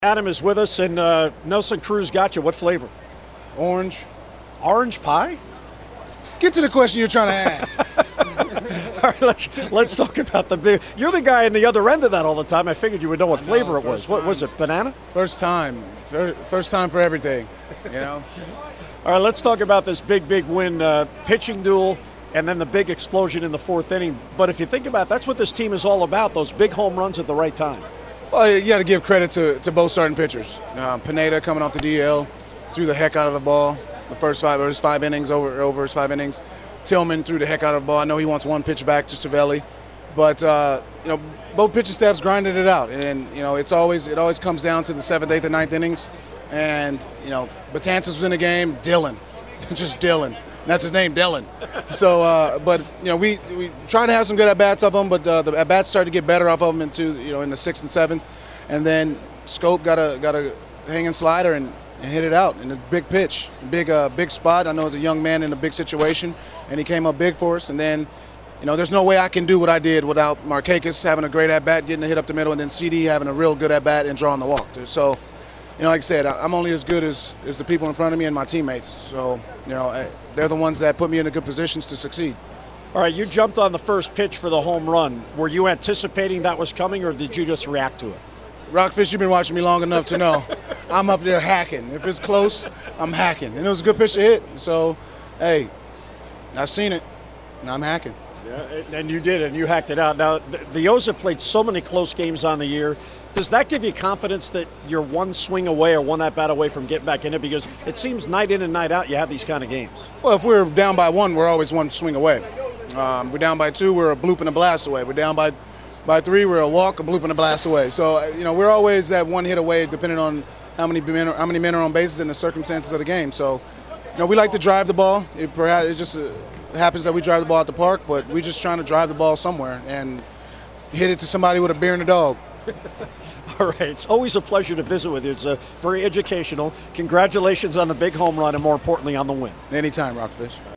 Adam is with us, and Nelson Cruz got you. What flavor? Orange. Orange pie? Get to the question you're trying to ask. All right, let's talk about the big. You're the guy in the other end of that all the time. I figured you would know what flavor it was. What was it? Banana? First time for everything. You know. All right, let's talk about this big win, pitching duel, and then the big explosion in the fourth inning. But if you think about it, that's what this team is all about, those big home runs at the right time. Well, you got to give credit to both starting pitchers. Pineda coming off the DL, threw the heck out of the ball. The first five innings over his 5 innings. Tillman threw the heck out of the ball. I know he wants one pitch back to Cervelli, but both pitching staffs grinded it out, and it always comes down to the 7th, 8th, and 9th innings. And Betances was in the game. Dylan, just Dylan. That's his name, Dylan. So, we try to have some good at bats of them, but the at bats started to get better off of them in the 6th and 7th, and then Scope got a hanging slider and hit it out in a big pitch, big spot. I know it's a young man in a big situation, and he came up big for us. And then, there's no way I can do what I did without Markakis having a great at bat, getting a hit up the middle, and then CD having a real good at bat and drawing the walk. So, like I said, I'm only as good as the people in front of me and my teammates. So, they're the ones that put me in good positions to succeed. All right, you jumped on the first pitch for the home run. Were you anticipating that was coming, or did you just react to it? Rockfish, you've been watching me long enough to know I'm up there hacking. If it's close, I'm hacking. And it was a good pitch to hit. So, hey, I've seen it, and I'm hacking. Yeah, and you did, and you hacked it out. Now, the O's have played so many close games on the year. Does that give you confidence that you're one swing away or one at-bat away from getting back in it? Because it seems night in and night out you have these kind of games. Well, if we're down by 1, we're always one swing away. We're down by 2, we're a bloop and a blast away. We're down by 3, we're a walk, a bloop, and a blast away. So, we're always that one hit away depending on how many men are on bases and the circumstances of the game. So, we like to drive the ball. It just happens that we drive the ball at the park, but we're just trying to drive the ball somewhere and hit it to somebody with a beer and a dog. All right. It's always a pleasure to visit with you. It's very educational. Congratulations on the big home run and, more importantly, on the win. Anytime, Rockfish.